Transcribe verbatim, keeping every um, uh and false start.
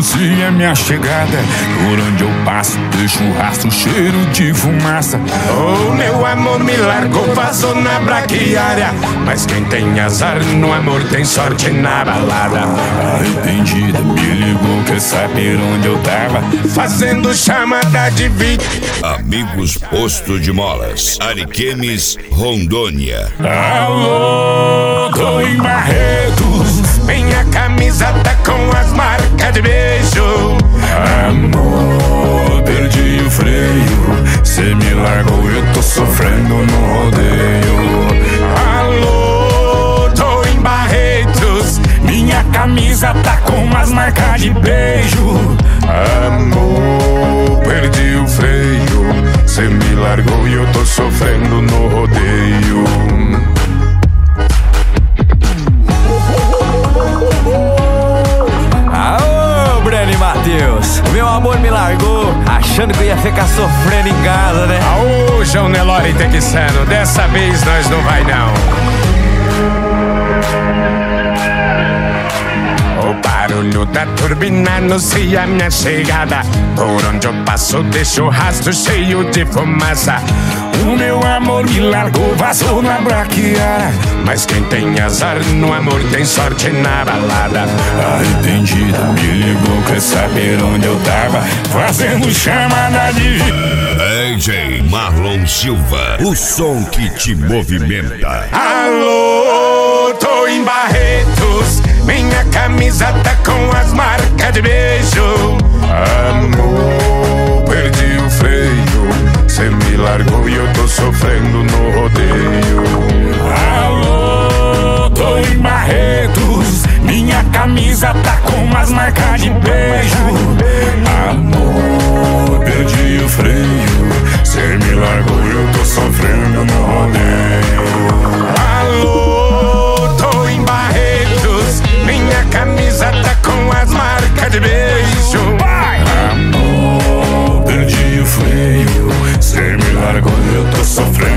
anuncia minha chegada. Por onde eu passo, deixo um rastro, cheiro de fumaça. Oh, meu amor me largou, vazou na braquiária. Mas quem tem azar no amor tem sorte na balada. Arrependida, me ligou, quer saber onde eu tava. Fazendo chamada de vídeo. Amigos Posto de Molas, Ariquemes, Rondônia. Alô, tô em Barretos. Minha camisa tá com as marcas de beijo. Amor, perdi o freio. Cê me largou, eu tô sofrendo no rodeio. Alô, tô em Barretos. Minha camisa tá com umas marcas de beijo. Amor, perdi o freio. Cê me largou e eu tô sofrendo no rodeio. Aô, Breno e Matheus, meu amor me largou, achando que eu ia ficar sofrendo em casa, né? Aô, João Nelore Texano, dessa vez nós não vai não. O barulho da turbina anuncia minha chegada. Por onde eu passo deixo rastro cheio de fumaça. O meu amor me largou, vazou na braquiária. Mas quem tem azar no amor tem sorte na balada. Arrependida, me ligou, quer saber onde eu tava. Fazendo chamada de D J Marlon Silva, o som que te movimenta. Alô, tô em Barretos. Minha camisa tá com as marcas de beijo. Amor, perdi o freio. Cê me largou e eu tô sofrendo no rodeio. Alô, tô em Barretos. Minha camisa tá com umas marcas de beijo. Amor, perdi o freio. Cê me largou e eu tô sofrendo no rodeio. Alô, tô em Barretos. Minha camisa tá com as marcas de beijo. Amor, perdi o freio. Cê me largou e eu tô sofrendo.